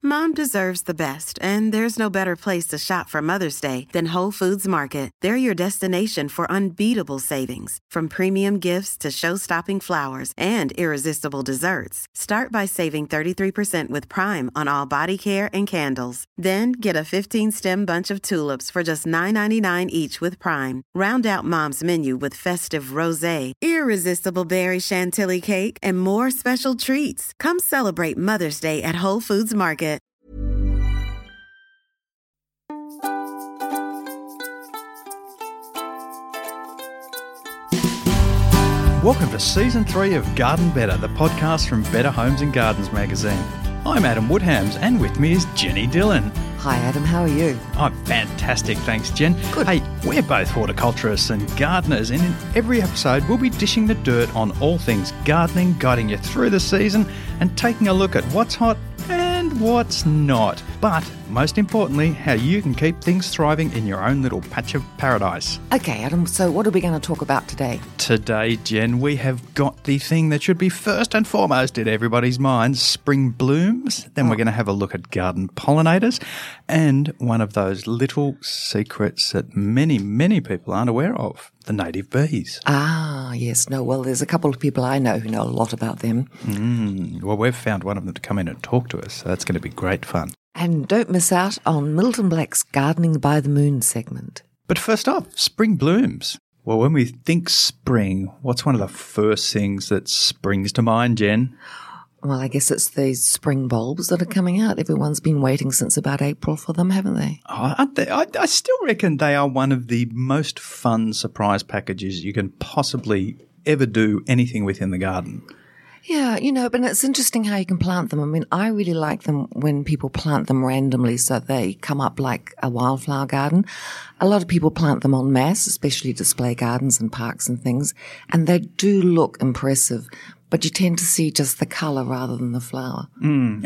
Mom deserves the best, and there's no better place to shop for Mother's Day than Whole Foods Market. They're your destination for unbeatable savings, from premium gifts to show-stopping flowers and irresistible desserts. Start by saving 33% with Prime on all body care and candles. Then get a 15-stem bunch of tulips for just $9.99 each with Prime. Round out Mom's menu with festive rosé, irresistible berry chantilly cake, and more special treats. Come celebrate Mother's Day at Whole Foods Market. Welcome to Season 3 of Garden Better, the podcast from Better Homes and Gardens magazine. I'm Adam Woodhams, and with me is Jenny Dillon. Hi Adam, how are you? I'm fantastic, thanks Jen. Good. Hey, we're both horticulturists and gardeners, and in every episode we'll be dishing the dirt on all things gardening, guiding you through the season and taking a look at what's hot and what's not. But most importantly, how you can keep things thriving in your own little patch of paradise. Okay Adam, so what are we going to talk about today? Today, Jen, we have got the thing that should be first and foremost in everybody's minds, spring blooms. Then we're going to have a look at garden pollinators and one of those little secrets that many, many people aren't aware of, the native bees. Ah, yes. No, well, there's a couple of people I know who know a lot about them. Well, we've found one of them to come in and talk to us, so that's going to be great fun. And don't miss out on Milton Black's Gardening by the Moon segment. But first off, spring blooms. Well, when we think spring, what's one of the first things that springs to mind, Jen? Well, I guess it's these spring bulbs that are coming out. Everyone's been waiting since about April for them, haven't they? Oh, aren't they? I still reckon they are one of the most fun surprise packages you can possibly ever do anything with in the garden. Yeah, but it's interesting how you can plant them. I mean, I really like them when people plant them randomly so they come up like a wildflower garden. A lot of people plant them en masse, especially display gardens and parks and things, and they do look impressive. But you tend to see just the colour rather than the flower. And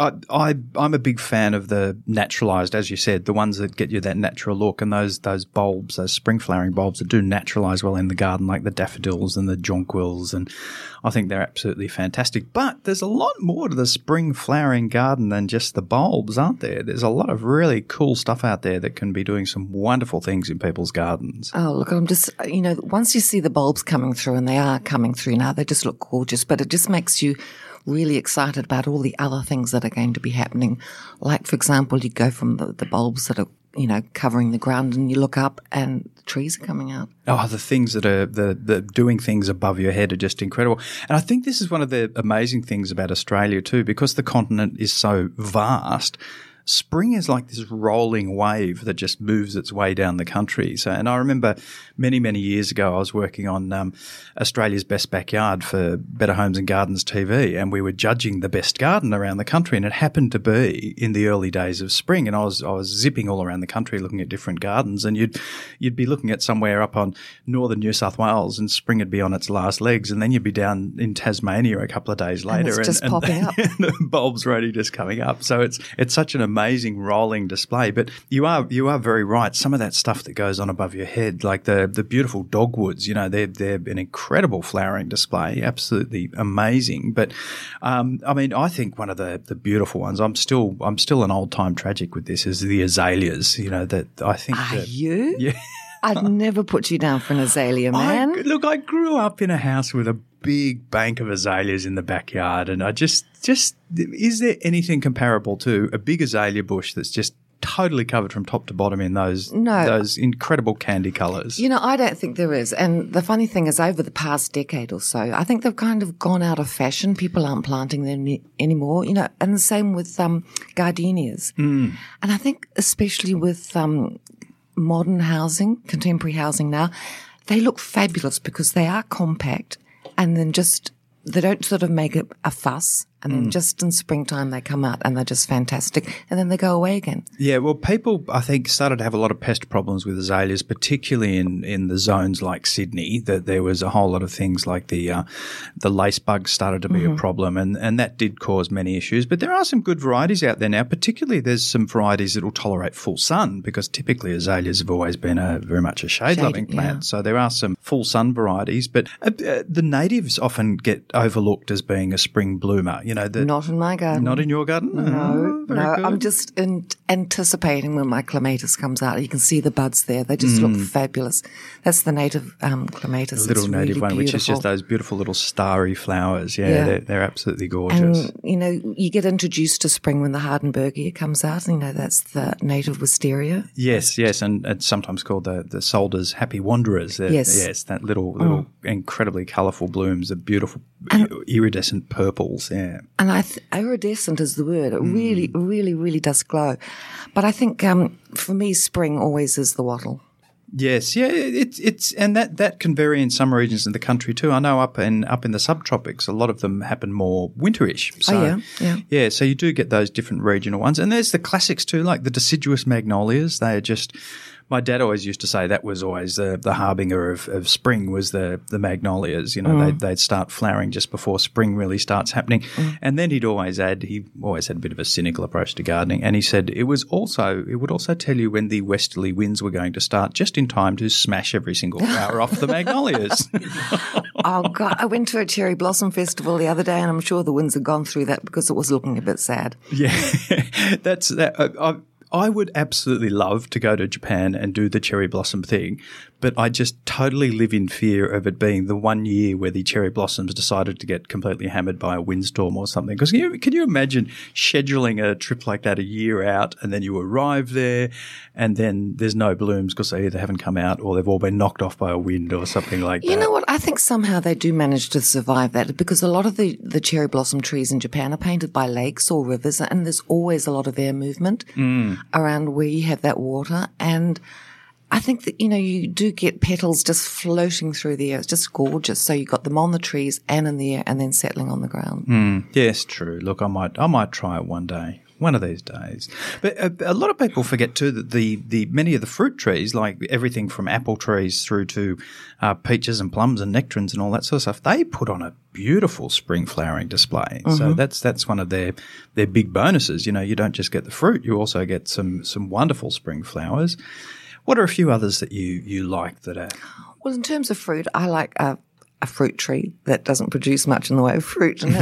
I'm a big fan of the naturalised, as you said, the ones that get you that natural look, and those bulbs, those spring flowering bulbs that do naturalise well in the garden, like the daffodils and the jonquils, and I think they're absolutely fantastic. But there's a lot more to the spring flowering garden than just the bulbs, aren't there? There's a lot of really cool stuff out there that can be doing some wonderful things in people's gardens. Oh, look, I'm just, once you see the bulbs coming through, and they are coming through now, they just look gorgeous. But it just makes you really excited about all the other things that are going to be happening. Like, for example, you go from the bulbs that are, covering the ground, and you look up and the trees are coming out. Oh, the things that are the doing things above your head are just incredible. And I think this is one of the amazing things about Australia too, because the continent is so vast. Spring is like this rolling wave that just moves its way down the country. So, and I remember many, many years ago, I was working on Australia's Best Backyard for Better Homes and Gardens TV, and we were judging the best garden around the country, and it happened to be in the early days of spring. And I was zipping all around the country looking at different gardens, and you'd be looking at somewhere up on northern New South Wales, and spring would be on its last legs, and then you'd be down in Tasmania a couple of days later, and it's just popping up. The bulbs were only just coming up. So it's such an amazing rolling display. But you are very right. Some of that stuff that goes on above your head, like the beautiful dogwoods, they're an incredible flowering display, absolutely amazing. But I think one of the beautiful ones, I'm still an old time tragic with this, is the azaleas. That I think. Are you? Yeah. I'd never put you down for an azalea, man. I grew up in a house with a big bank of azaleas in the backyard, and I just is there anything comparable to a big azalea bush that's just totally covered from top to bottom in those incredible candy colours? I don't think there is. And the funny thing is, over the past decade or so, I think they've kind of gone out of fashion. People aren't planting them anymore, and the same with gardenias. And I think especially with modern housing, contemporary housing now, they look fabulous because they are compact, and then they don't sort of make a fuss. And then just in springtime they come out and they're just fantastic, and then they go away again. Yeah, well, people, I think, started to have a lot of pest problems with azaleas, particularly in the zones like Sydney, that there was a whole lot of things like the lace bugs started to be a problem, and that did cause many issues. But there are some good varieties out there now, particularly there's some varieties that will tolerate full sun, because typically azaleas have always been very much a shade-loving plant. Yeah. So there are some full sun varieties, but the natives often get overlooked as being a spring bloomer. Not in my garden. Not in your garden? No, Very no. good. I'm just anticipating when my clematis comes out. You can see the buds there. They just look fabulous. That's the native clematis. The little it's native really one, which is just beautiful. those beautiful little starry flowers. Yeah. They're absolutely gorgeous. And, you get introduced to spring when the Hardenbergia comes out. That's the native wisteria. Yes, and it's sometimes called the Solder's Happy Wanderers. Yes. That little incredibly colourful blooms, the beautiful iridescent purples, yeah. And iridescent is the word. It really, really, really does glow. But I think for me, spring always is the wattle. Yes, yeah, it's and that can vary in some regions in the country too. I know up in the subtropics, a lot of them happen more winterish. So, yeah. So you do get those different regional ones, and there's the classics too, like the deciduous magnolias. They are just. My dad always used to say that was always the harbinger of spring was the magnolias. They'd start flowering just before spring really starts happening. And then he always had a bit of a cynical approach to gardening. And he said it would also tell you when the westerly winds were going to start just in time to smash every single flower off the magnolias. Oh, God. I went to a cherry blossom festival the other day, and I'm sure the winds had gone through that because it was looking a bit sad. Yeah, that's that. I would absolutely love to go to Japan and do the cherry blossom thing, but I just totally live in fear of it being the one year where the cherry blossoms decided to get completely hammered by a windstorm or something. Because can you imagine scheduling a trip like that a year out, and then you arrive there and then there's no blooms because they either haven't come out or they've all been knocked off by a wind or something like that. You know what? I think somehow they do manage to survive that, because a lot of the cherry blossom trees in Japan are painted by lakes or rivers, and there's always a lot of air movement around where you have that water. And I think that, you do get petals just floating through the air. It's just gorgeous. So you've got them on the trees and in the air and then settling on the ground. Yes, true. Look, I might try it one day. One of these days. But a lot of people forget too that the many of the fruit trees, like everything from apple trees through to peaches and plums and nectarines and all that sort of stuff, they put on a beautiful spring flowering display. So that's one of their big bonuses. You don't just get the fruit, you also get some wonderful spring flowers. What are a few others that you like that are? Well, in terms of fruit, I like a fruit tree that doesn't produce much in the way of fruit, and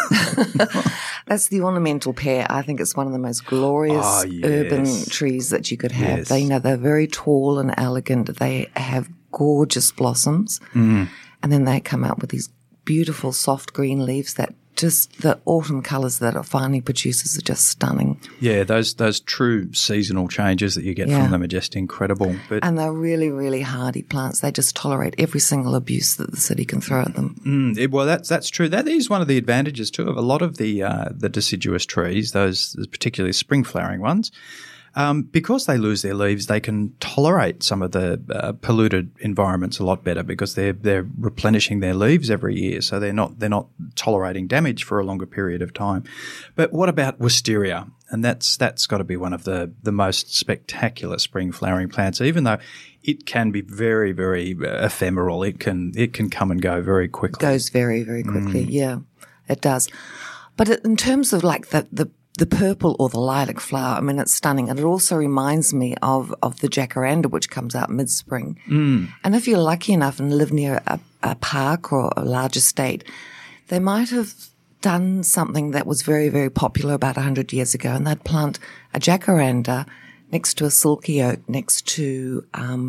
that's the ornamental pear. I think it's one of the most glorious urban trees that you could have. Yes. They're very tall and elegant. They have gorgeous blossoms, and then they come out with these beautiful soft green leaves that just the autumn colours that it finally produces are just stunning. Yeah, those true seasonal changes that you get from them are just incredible. And they're really, really hardy plants. They just tolerate every single abuse that the city can throw at them. Well, that's true. That is one of the advantages too of a lot of the deciduous trees, those particularly spring flowering ones. Because they lose their leaves, they can tolerate some of the polluted environments a lot better because they're replenishing their leaves every year, so they're not tolerating damage for a longer period of time. But what about wisteria? And that's got to be one of the most spectacular spring flowering plants, even though it can be very, very ephemeral. It can come and go very quickly. Goes very, very quickly. Yeah, it does. But in terms of like the purple or the lilac flower, I mean, it's stunning. And it also reminds me of the jacaranda, which comes out mid-spring. And if you're lucky enough and live near a park or a large estate, they might have done something that was very, very popular about 100 years ago, and they'd plant a jacaranda next to a silky oak, next to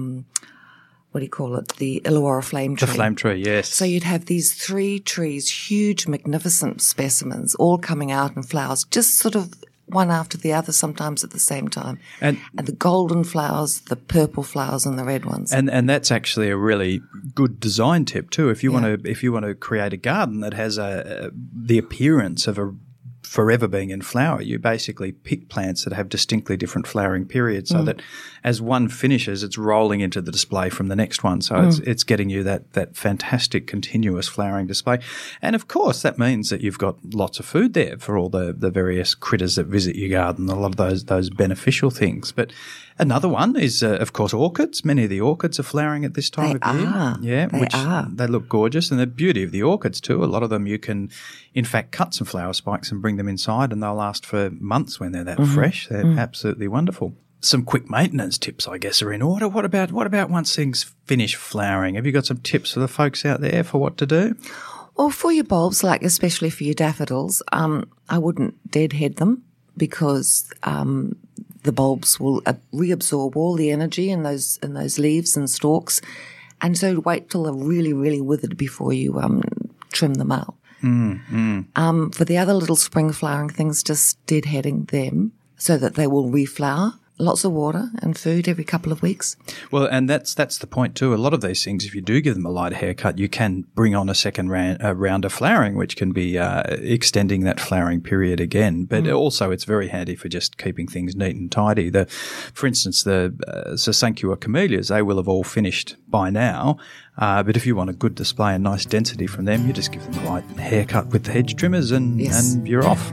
the Illawarra flame tree. The flame tree, yes. So you'd have these three trees, huge, magnificent specimens, all coming out in flowers, just sort of one after the other, sometimes at the same time. And the golden flowers, the purple flowers, and the red ones. And that's actually a really good design tip too. If you want to create a garden that has the appearance of a forever being in flower, you basically pick plants that have distinctly different flowering periods so that as one finishes, it's rolling into the display from the next one. So it's getting you that fantastic continuous flowering display. And of course, that means that you've got lots of food there for all the various critters that visit your garden, a lot of those beneficial things. But another one is, of course, orchids. Many of the orchids are flowering at this time of year. Yeah, they look gorgeous. And the beauty of the orchids too, a lot of them you can, in fact, cut some flower spikes and bring them inside, and they'll last for months when they're that fresh. They're absolutely wonderful. Some quick maintenance tips, I guess, are in order. What about once things finish flowering? Have you got some tips for the folks out there for what to do? Or for your bulbs, like especially for your daffodils, I wouldn't deadhead them because the bulbs will reabsorb all the energy in those leaves and stalks, and so wait till they're really, really withered before you trim them out. For the other little spring flowering things, just deadheading them so that they will reflower. Lots of water and food every couple of weeks. Well, and that's the point too. A lot of these things, if you do give them a light haircut, you can bring on a second round of flowering, which can be extending that flowering period again. But also it's very handy for just keeping things neat and tidy. For instance, the Sesancua camellias, they will have all finished by now. But if you want a good display and nice density from them, you just give them a light haircut with the hedge trimmers and you're off.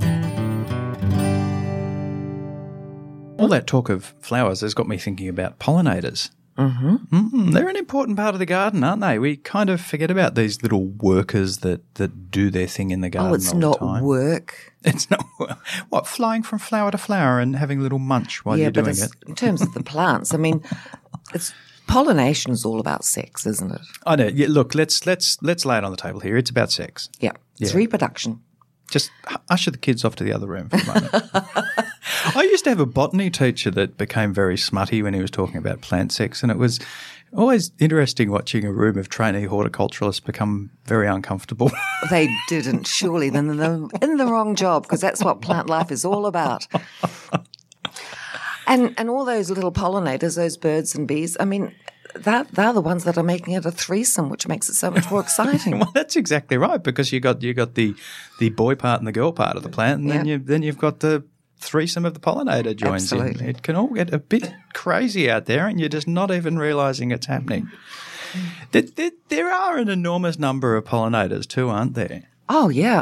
All that talk of flowers has got me thinking about pollinators. They're an important part of the garden, aren't they? We kind of forget about these little workers that do their thing in the garden. Oh, it's all not the time. work. It's not what, flying from flower to flower and having a little munch while you're doing it. In terms of the plants, I mean, pollination is all about sex, isn't it? I know. Yeah, look, let's lay it on the table here. It's about sex. Yeah, it's reproduction. Just usher the kids off to the other room for a moment. I used to have a botany teacher that became very smutty when he was talking about plant sex, and it was always interesting watching a room of trainee horticulturalists become very uncomfortable. They didn't, surely. Then they're in the wrong job, because that's what plant life is all about. And all those little pollinators, those birds and bees, I mean, they're the ones that are making it a threesome, which makes it so much more exciting. Well, that's exactly right, because you got the boy part and the girl part of the plant, and then you've got the threesome of the pollinator joins in. It can all get a bit crazy out there, and you're just not even realising it's happening. There are an enormous number of pollinators too, aren't there? Oh yeah,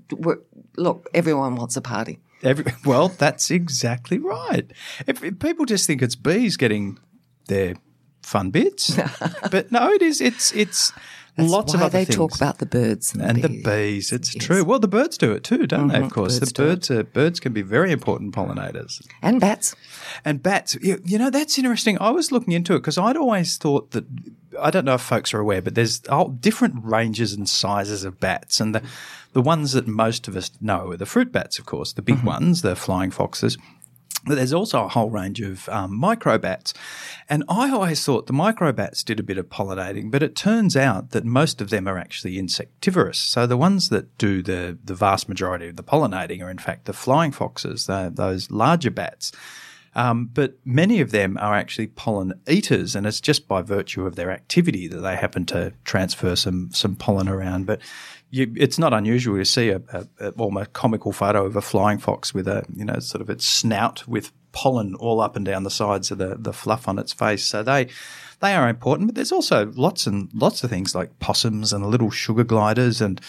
look, everyone wants a party. Well, that's exactly right. If people just think it's bees getting their fun bits, but no, it's lots of other things. That's why they talk about the birds and the bees. It's true. Well, the birds do it too, don't they? Of course, birds can be very important pollinators, and bats. And bats. You know, that's interesting. I was looking into it because I'd always thought that. I don't know if folks are aware, but there's different ranges and sizes of bats, and the ones that most of us know are the fruit bats, of course, the big ones, the flying foxes. But there's also a whole range of microbats. And I always thought the microbats did a bit of pollinating, but it turns out that most of them are actually insectivorous. So the ones that do the vast majority of the pollinating are, in fact, the flying foxes, those larger bats. But many of them are actually pollen eaters, and it's just by virtue of their activity that they happen to transfer some pollen around. But it's not unusual to see a almost comical photo of a flying fox with sort of its snout with pollen all up and down the sides of the fluff on its face. So they are important, but there's also lots and lots of things like possums and little sugar gliders and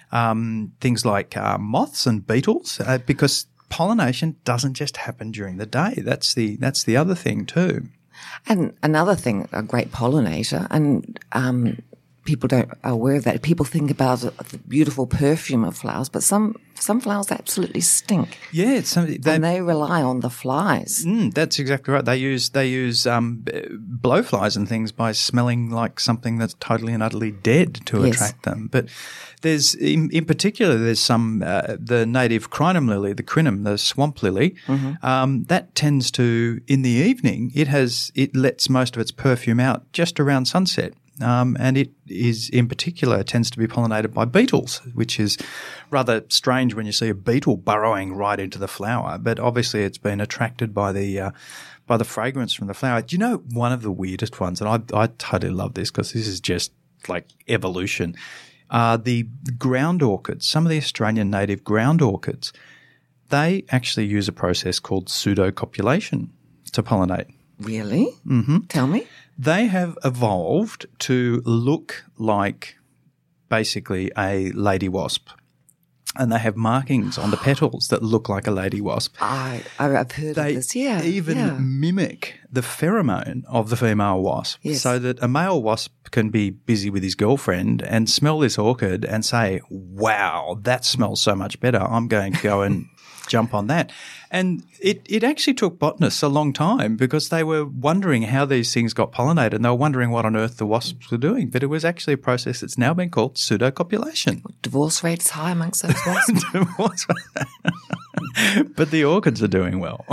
things like moths and beetles, because pollination doesn't just happen during the day. That's the other thing too. And another thing, a great pollinator, and people are aware of that. People think about the beautiful perfume of flowers, but some flowers absolutely stink. Yeah, and they rely on the flies. That's exactly right. They use blowflies and things by smelling like something that's totally and utterly dead to attract them. But there's in particular there's some the native crinum lily, the crinum, the swamp lily. That tends to, in the evening, it lets most of its perfume out just around sunset. And it is, in particular, tends to be pollinated by beetles, which is rather strange when you see a beetle burrowing right into the flower. But obviously, it's been attracted by the fragrance from the flower. Do you know one of the weirdest ones? And I totally love this because this is just like evolution. The ground orchids, some of the Australian native ground orchids, they actually use a process called pseudocopulation to pollinate. Really? Tell me. They have evolved to look like basically a lady wasp. And they have markings on the petals that look like a lady wasp. I've heard of this, yeah. They even mimic the pheromone of the female wasp, so that a male wasp can be busy with his girlfriend and smell this orchid and say, wow, that smells so much better. I'm going to go and jump on that. And it actually took botanists a long time because they were wondering how these things got pollinated and they were wondering what on earth the wasps were doing. But it was actually a process that's now been called pseudocopulation. Divorce rates high amongst those wasps. But the orchids are doing well.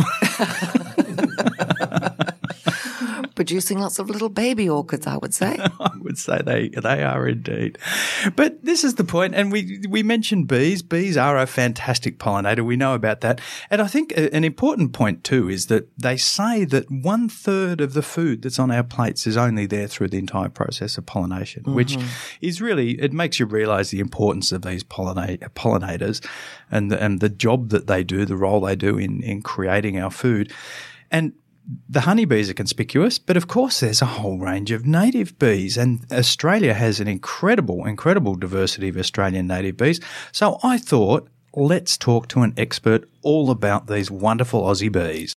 Producing lots of little baby orchids, I would say. I would say they are indeed. But this is the point, and we mentioned bees. Bees are a fantastic pollinator. We know about that. And I think an important point too is that they say that 1/3 of the food that's on our plates is only there through the entire process of pollination, which is really, it makes you realise the importance of these pollinators and the job that they do, the role they do in creating our food. And the honeybees are conspicuous, but of course there's a whole range of native bees, and Australia has an incredible diversity of Australian native bees. So I thought, let's talk to an expert all about these wonderful Aussie bees.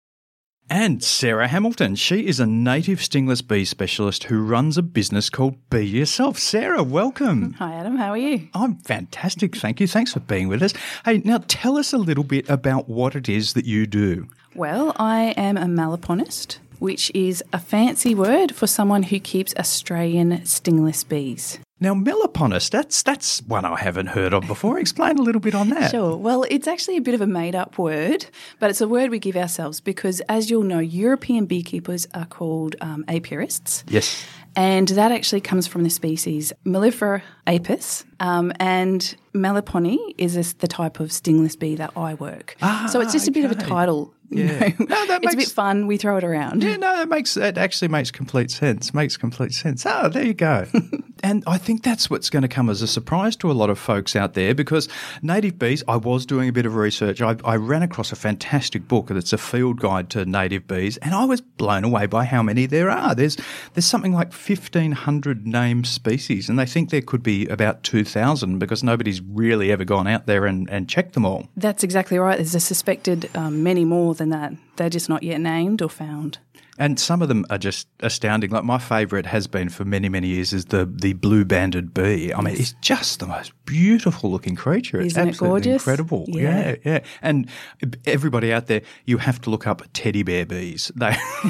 And Sarah Hamilton, she is a native stingless bee specialist who runs a business called Bee Yourself. Sarah, welcome. Hi Adam, how are you? I'm fantastic, thank you. Thanks for being with us. Hey, now tell us a little bit about what it is that you do. Well, I am a malaponist, which is a fancy word for someone who keeps Australian stingless bees. Now, malaponist, that's one I haven't heard of before. Explain a little bit on that. Sure. Well, it's actually a bit of a made-up word, but it's a word we give ourselves because, as you'll know, European beekeepers are called apiarists. Yes. And that actually comes from the species Mellifera apis, and Melipone is the type of stingless bee that I work. So it's just a bit of a title. Yeah. It's a bit fun. We throw it around. Yeah, no, that actually makes complete sense. Oh, there you go. And I think that's what's going to come as a surprise to a lot of folks out there because native bees, I was doing a bit of research. I ran across a fantastic book that's a field guide to native bees, and I was blown away by how many there are. There's something like 1,500 named species, and they think there could be about 2,000 because nobody's really ever gone out there and checked them all. That's exactly right. There's a suspected many more than that. They're just not yet named or found. And some of them are just astounding. Like my favourite has been for many, many years is the blue-banded bee. I mean, it's just the most beautiful-looking creature. It's Isn't absolutely it gorgeous? incredible. Yeah. And everybody out there, you have to look up teddy bear bees. They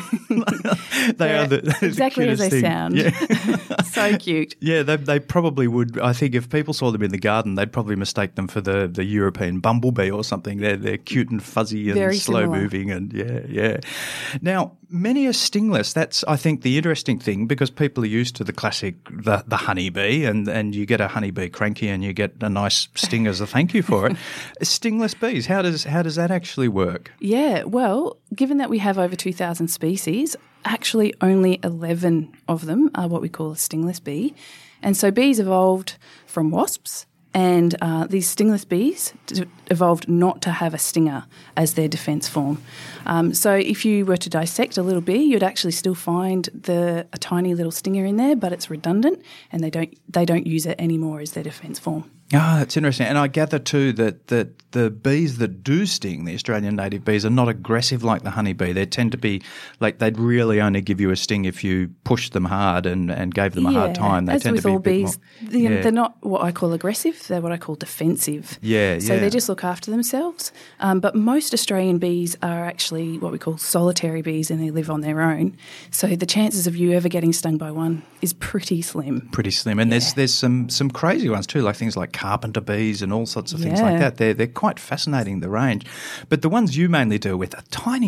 are exactly the as they thing. sound. Yeah. So cute. Yeah, they probably would. I think if people saw them in the garden, they'd probably mistake them for the European bumblebee or something. They're cute and fuzzy and Very slow-moving and yeah. Now, many are stingless. That's, I think, the interesting thing because people are used to the classic, the honeybee, and you get a honeybee cranky and you get a nice sting as a thank you for it. Stingless bees, how does that actually work? Yeah, well, given that we have over 2,000 species, actually only 11 of them are what we call a stingless bee. And so bees evolved from wasps. And these stingless bees evolved not to have a stinger as their defence form. So if you were to dissect a little bee, you'd actually still find a tiny little stinger in there, but it's redundant, and they don't use it anymore as their defence form. Ah, that's interesting. And I gather too that the bees that do sting, the Australian native bees, are not aggressive like the honeybee. They tend to be like they'd really only give you a sting if you pushed them hard and gave them a hard time. They as tend with to be all a bit bees, more, they're not what I call aggressive. They're what I call defensive. Yeah. So they just look after themselves. But most Australian bees are actually what we call solitary bees, and they live on their own. So the chances of you ever getting stung by one is pretty slim. And there's some crazy ones too, like things like carpenter bees and all sorts of things like that. They're quite fascinating, the range. But the ones you mainly deal with are tiny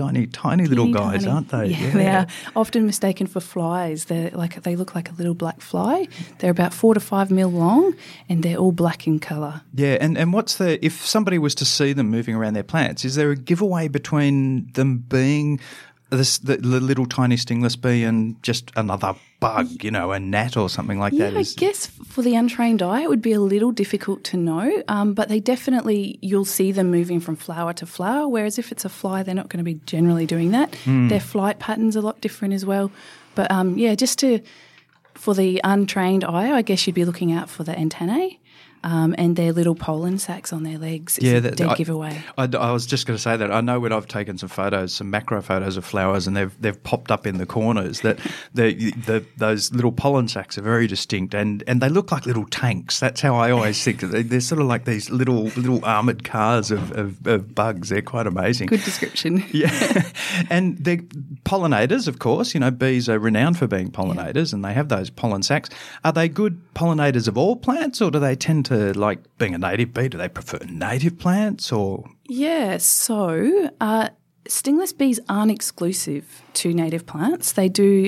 little guys, aren't they? Yeah, they are often mistaken for flies. They look like a little black fly. They're about 4 to 5 mil long, and they're all black in colour. Yeah, and if somebody was to see them moving around their plants, is there a giveaway between them being the little tiny stingless bee and just another bug, a gnat or something like that? I guess for the untrained eye it would be a little difficult to know, but you'll see them moving from flower to flower, whereas if it's a fly, they're not going to be generally doing that. Their flight pattern's a lot different as well. But for the untrained eye, I guess you'd be looking out for the antennae. and their little pollen sacs on their legs is a dead giveaway. I was just going to say that. I know when I've taken some photos, some macro photos of flowers, and they've popped up in the corners, that those little pollen sacs are very distinct, and they look like little tanks. That's how I always think. They're sort of like these little armoured cars of bugs. They're quite amazing. Good description. Yeah. And they're pollinators, of course. You know, bees are renowned for being pollinators, and they have those pollen sacs. Are they good pollinators of all plants, or do they tend to, like being a native bee, do they prefer native plants or? Yeah, so stingless bees aren't exclusive to native plants. They do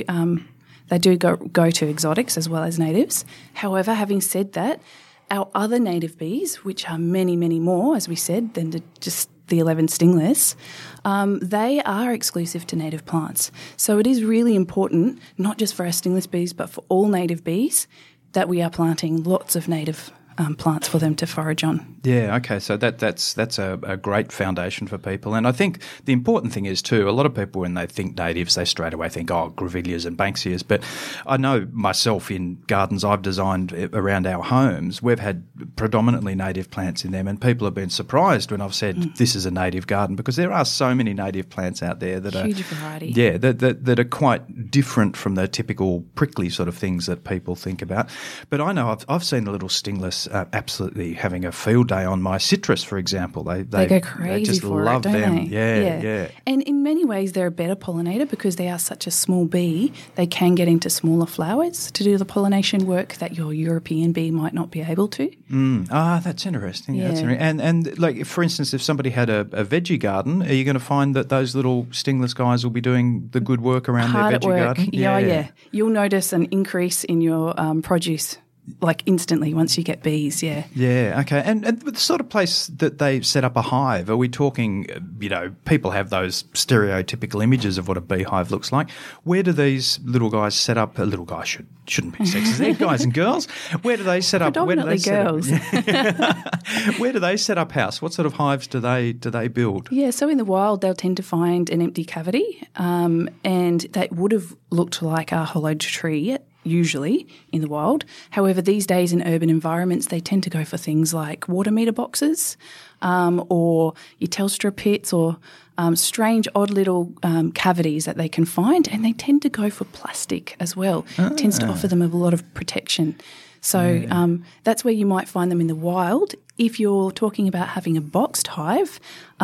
go to exotics as well as natives. However, having said that, our other native bees, which are many, many more, as we said, than just the 11 stingless, they are exclusive to native plants. So it is really important, not just for our stingless bees, but for all native bees, that we are planting lots of native plants for them to forage on. Yeah, okay, so that's a great foundation for people. And I think the important thing is too, a lot of people when they think natives, they straight away think, grevilleas and banksias. But I know myself in gardens I've designed around our homes, we've had predominantly native plants in them, and people have been surprised when I've said this is a native garden, because there are so many native plants out there that Huge variety. Yeah, that are quite different from the typical prickly sort of things that people think about. But I know I've seen the little stingless absolutely having a field day on my citrus, for example. They go crazy they just for love it, don't them. they? Yeah. And in many ways, they're a better pollinator because they are such a small bee. They can get into smaller flowers to do the pollination work that your European bee might not be able to. That's interesting. Yeah. That's interesting. And like, for instance, if somebody had a veggie garden, are you going to find that those little stingless guys will be doing the good work around Hard their veggie garden? Yeah. You'll notice an increase in your produce like instantly once you get bees, yeah. Yeah, okay. And the sort of place that they set up a hive, are we talking, people have those stereotypical images of what a beehive looks like. Where do these little guys set up? Little guys shouldn't be sexist. They're guys and girls. Where do they set up? Predominantly girls. Where do they set up house? What sort of hives do they build? Yeah, so in the wild they'll tend to find an empty cavity, and that would have looked like a hollowed tree usually in the wild. However, these days in urban environments, they tend to go for things like water meter boxes or your Telstra pits or strange, odd little cavities that they can find, and they tend to go for plastic as well. It tends to offer them a lot of protection. So that's where you might find them in the wild. If you're talking about having a boxed hive,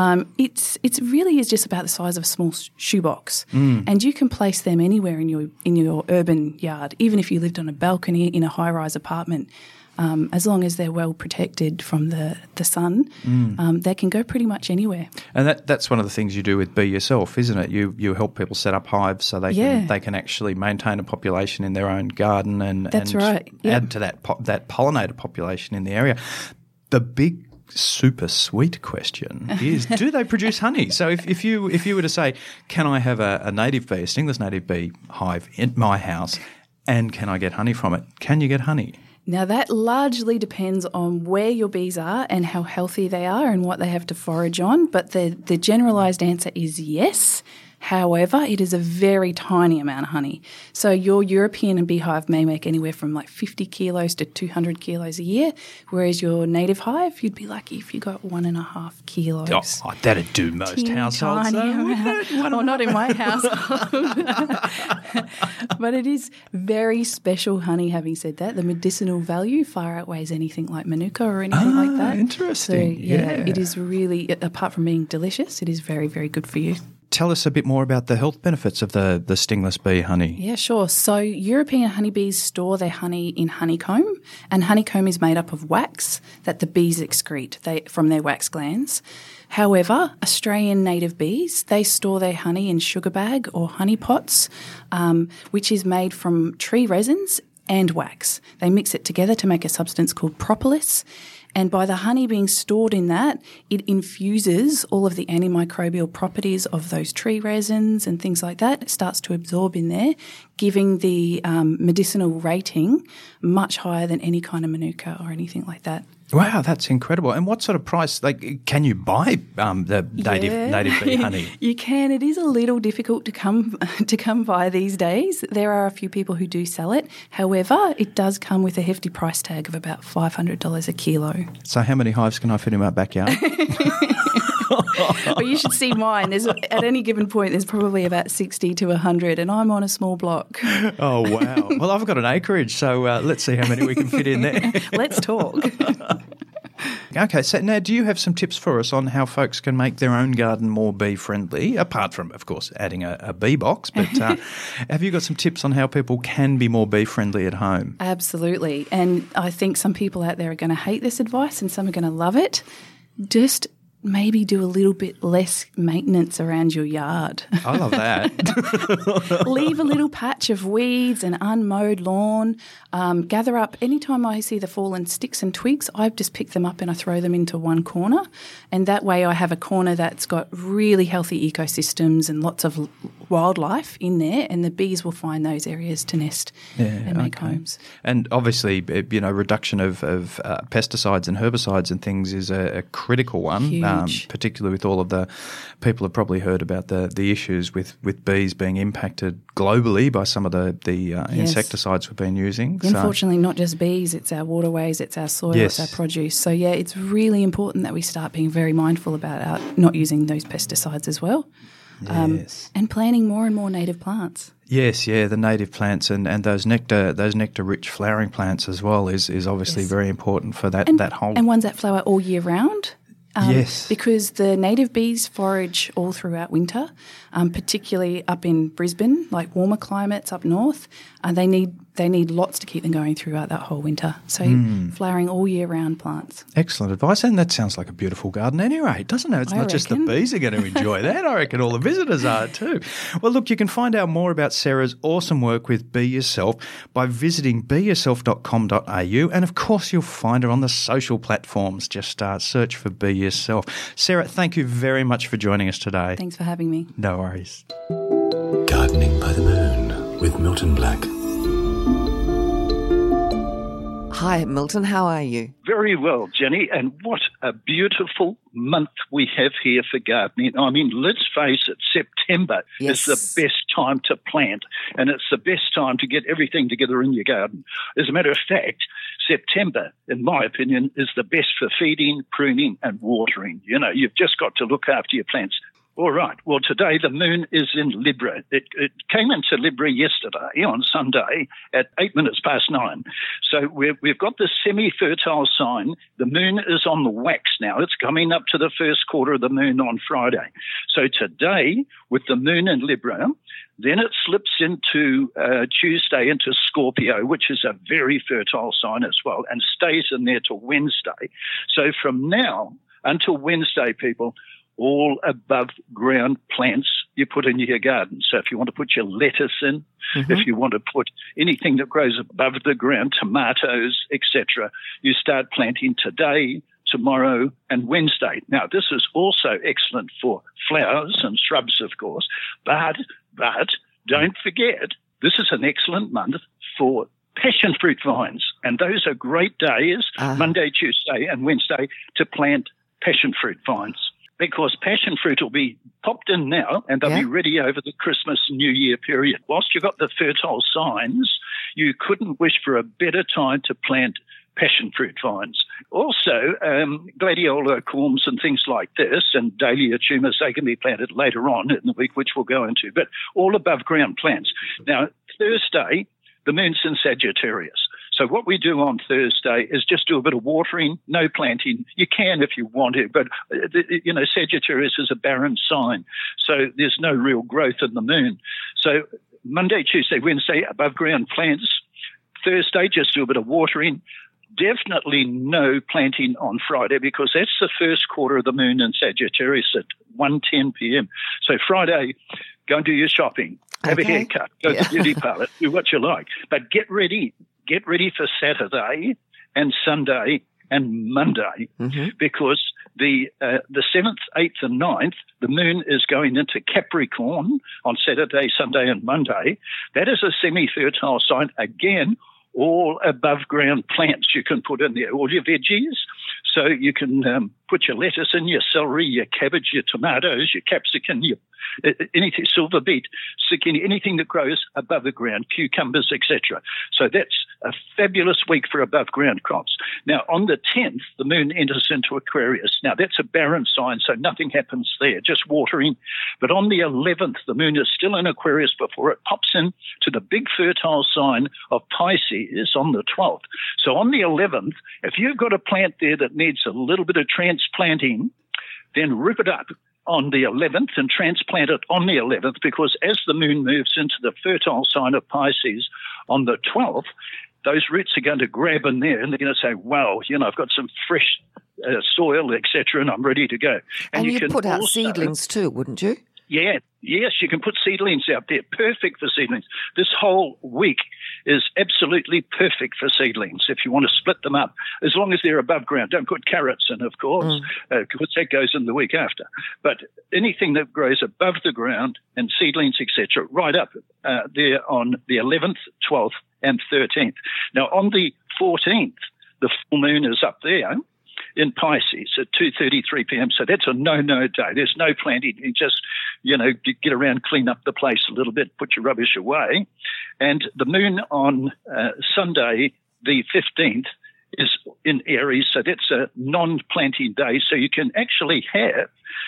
it really is just about the size of a small shoebox, and you can place them anywhere in your urban yard, even if you lived on a balcony in a high-rise apartment. As long as they're well protected from the sun, they can go pretty much anywhere. And that's one of the things you do with Bee Yourself, isn't it? You help people set up hives so they can actually maintain a population in their own garden and add to that pollinator population in the area. The big super sweet question is, do they produce honey? So if you were to say, can I have a native bee, a stingless native bee hive in my house, and can I get honey from it? Can you get honey? Now, that largely depends on where your bees are and how healthy they are and what they have to forage on, but the generalised answer is yes. However, it is a very tiny amount of honey. So your European beehive may make anywhere from like 50 kilos to 200 kilos a year, whereas your native hive, you'd be lucky if you got 1.5 kilos. Oh, that'd do most households, though. Well, not in my household. But it is very special honey, having said that. The medicinal value far outweighs anything like Manuka or anything like that. Interesting. So, it is really, apart from being delicious, it is very, very good for you. Tell us a bit more about the health benefits of the stingless bee honey. Yeah, sure. So European honeybees store their honey in honeycomb, and honeycomb is made up of wax that the bees excrete from their wax glands. However, Australian native bees, they store their honey in sugar bag or honey pots, which is made from tree resins and wax. They mix it together to make a substance called propolis. And by the honey being stored in that, it infuses all of the antimicrobial properties of those tree resins and things like that. It starts to absorb in there, giving the medicinal rating much higher than any kind of manuka or anything like that. Wow, that's incredible. And what sort of price, like, can you buy the native bee honey? You can. It is a little difficult to come by these days. There are a few people who do sell it. However, it does come with a hefty price tag of about $500 a kilo. So how many hives can I fit in my backyard? Well, you should see mine. At any given point, there's probably about 60 to 100, and I'm on a small block. Oh, wow. Well, I've got an acreage, so let's see how many we can fit in there. Let's talk. Okay, so now do you have some tips for us on how folks can make their own garden more bee-friendly, apart from, of course, adding a bee box, but have you got some tips on how people can be more bee-friendly at home? Absolutely, and I think some people out there are going to hate this advice and some are going to love it. Just maybe do a little bit less maintenance around your yard. I love that. Leave a little patch of weeds and unmowed lawn. Gather up, anytime I see the fallen sticks and twigs, I just pick them up and I throw them into one corner. And that way I have a corner that's got really healthy ecosystems and lots of wildlife in there, and the bees will find those areas to nest and make homes. And obviously, reduction of pesticides and herbicides and things is a critical one. Particularly with all of the people have probably heard about the issues with bees being impacted globally by some of the insecticides we've been using. Unfortunately, not just bees, it's our waterways, it's our soil, it's our produce. So, it's really important that we start being very mindful about not using those pesticides as well. Yes. And planting more and more native plants. Yes, the native plants and those nectar-rich flowering plants as well is obviously very important for that whole... And ones that flower all year round. Yes. Because the native bees forage all throughout winter, particularly up in Brisbane, like warmer climates up north. They need lots to keep them going throughout that whole winter. So flowering all year round plants. Excellent advice. And that sounds like a beautiful garden anyway, doesn't it? It's not just the bees are going to enjoy that. I reckon all the visitors are too. Well, look, you can find out more about Sarah's awesome work with Bee Yourself by visiting beeyourself.com.au. And of course, you'll find her on the social platforms. Just search for Bee Yourself. Sarah, thank you very much for joining us today. Thanks for having me. No worries. Gardening by the Moon with Milton Black. Hi, Milton. How are you? Very well, Jenny. And what a beautiful month we have here for gardening. I mean, let's face it, September is the best time to plant, and it's the best time to get everything together in your garden. As a matter of fact, September, in my opinion, is the best for feeding, pruning, and watering. You've just got to look after your plants. All right. Well, today the moon is in Libra. It came into Libra yesterday on Sunday at 9:08. So we've got the semi-fertile sign. The moon is on the wax now. It's coming up to the first quarter of the moon on Friday. So today, with the moon in Libra, then it slips into Tuesday into Scorpio, which is a very fertile sign as well, and stays in there till Wednesday. So from now until Wednesday, people, all above ground plants you put in your garden. So if you want to put your lettuce in, if you want to put anything that grows above the ground, tomatoes, etc., you start planting today, tomorrow, and Wednesday. Now, this is also excellent for flowers and shrubs, of course, but don't forget, this is an excellent month for passion fruit vines, and those are great days, Monday, Tuesday, and Wednesday, to plant passion fruit vines. Because passion fruit will be popped in now and they'll be ready over the Christmas New Year period. Whilst you've got the fertile signs, you couldn't wish for a better time to plant passion fruit vines. Also, gladiola corms and things like this and dahlia tumours, they can be planted later on in the week, which we'll go into, but all above ground plants. Now, Thursday, the moon's in Sagittarius. So what we do on Thursday is just do a bit of watering, no planting. You can if you want to, but, Sagittarius is a barren sign. So there's no real growth in the moon. So Monday, Tuesday, Wednesday, above ground plants. Thursday, just do a bit of watering. Definitely no planting on Friday because that's the first quarter of the moon in Sagittarius at 1:10 p.m. So Friday, go and do your shopping. Have a haircut. Go to the beauty parlour. Do what you like. But get ready. Get ready for Saturday and Sunday and Monday because the 7th, 8th and 9th, the moon is going into Capricorn on Saturday, Sunday and Monday. That is a semi-fertile sign. Again, all above-ground plants you can put in there, all your veggies. So you can put your lettuce in, your celery, your cabbage, your tomatoes, your capsicum, anything, silver beet, zucchini, anything that grows above the ground, cucumbers, etc. So that's a fabulous week for above-ground crops. Now, on the 10th, the moon enters into Aquarius. Now, that's a barren sign, so nothing happens there, just watering. But on the 11th, the moon is still in Aquarius before it pops in to the big fertile sign of Pisces on the 12th. So on the 11th, if you've got a plant there that needs a little bit of transplanting, then rip it up on the 11th and transplant it on the 11th, because as the moon moves into the fertile sign of Pisces on the 12th, those roots are going to grab in there and they're going to say, wow, I've got some fresh soil, etc., and I'm ready to go. And you put out seedlings too, wouldn't you? Yeah, yes, you can put seedlings out there. Perfect for seedlings. This whole week is absolutely perfect for seedlings if you want to split them up, as long as they're above ground. Don't put carrots in, of course, because that goes in the week after. But anything that grows above the ground and seedlings, etc., right up there on the 11th, 12th and 13th. Now, on the 14th, the full moon is up there in Pisces at 2:33 p.m. So that's a no-no day. There's no planting. You just, get around, clean up the place a little bit, put your rubbish away. And the moon on Sunday, the 15th, is in Aries. So that's a non-planting day. So you can actually have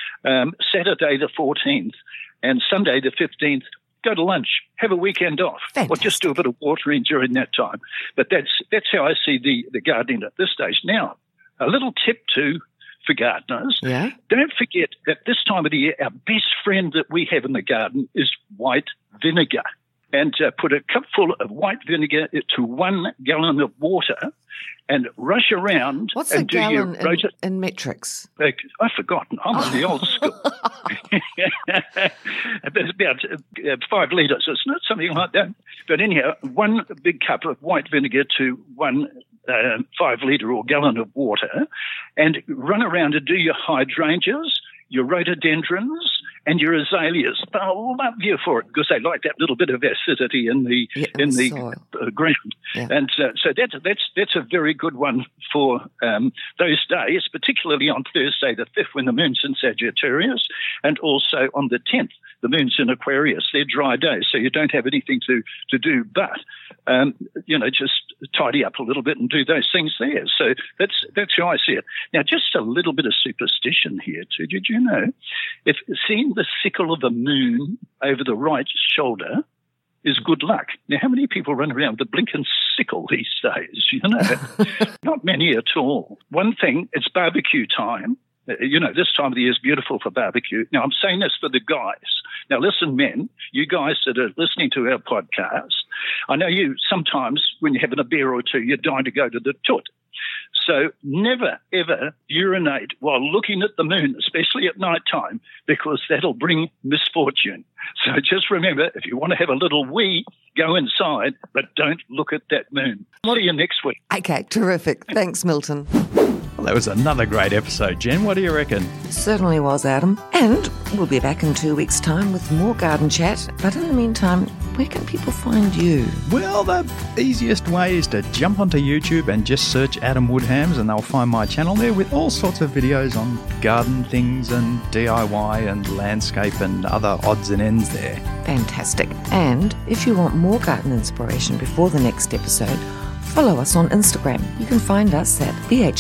Saturday the 14th and Sunday the 15th, go to lunch, have a weekend off, or just do a bit of watering during that time. But that's how I see the gardening at this stage. Now, a little tip too for gardeners. Yeah. Don't forget that this time of the year, our best friend that we have in the garden is white vinegar. And put a cupful of white vinegar to 1 gallon of water and rush around. What's and a gallon in metrics? I've forgotten. I'm on the old school. It's about 5 litres, isn't it? Something like that. But anyhow, 1 big cup of white vinegar to 1 5 litre or gallon of water, and run around and do your hydrangeas, your rhododendrons, and your azaleas. They'll love you for it because they like that little bit of acidity in the ground. Yeah. And so that's a very good one for those days, particularly on Thursday the 5th when the moon's in Sagittarius, and also on the 10th. The moon's in Aquarius. They're dry days, so you don't have anything to do but, just tidy up a little bit and do those things there. So that's how I see it. Now, just a little bit of superstition here too. Did you know, if seeing the sickle of the moon over the right shoulder is good luck? Now, how many people run around with a blinking sickle these days? Not many at all. One thing, it's barbecue time. This time of the year is beautiful for barbecue. Now, I'm saying this for the guys. Now, listen, men, you guys that are listening to our podcast, I know you sometimes when you're having a beer or two, you're dying to go to the toot. So never, ever urinate while looking at the moon, especially at night time, because that'll bring misfortune. So just remember, if you want to have a little wee, go inside, but don't look at that moon. See you next week. Okay, terrific. Thanks, Milton. Well, that was another great episode, Jen. What do you reckon? Certainly was, Adam. And we'll be back in 2 weeks' time with more garden chat. But in the meantime, where can people find you? Well, the easiest way is to jump onto YouTube and just search Adam Woodhams and they'll find my channel there with all sorts of videos on garden things and DIY and landscape and other odds and ends there. Fantastic. And if you want more garden inspiration before the next episode, follow us on Instagram. You can find us at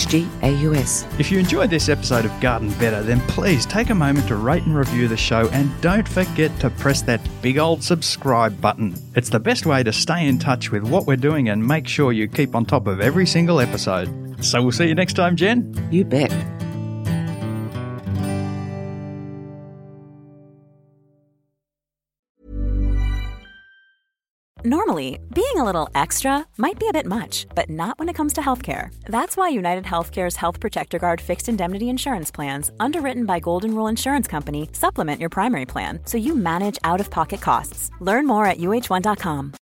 BHGAUS. If you enjoyed this episode of Garden Better, then please take a moment to rate and review the show and don't forget to press that big old subscribe button. It's the best way to stay in touch with what we're doing and make sure you keep on top of every single episode. So we'll see you next time, Jen. You bet. Normally, being a little extra might be a bit much, but not when it comes to healthcare. That's why United Healthcare's Health Protector Guard fixed indemnity insurance plans, underwritten by Golden Rule Insurance Company, supplement your primary plan so you manage out-of-pocket costs. Learn more at UH1.com.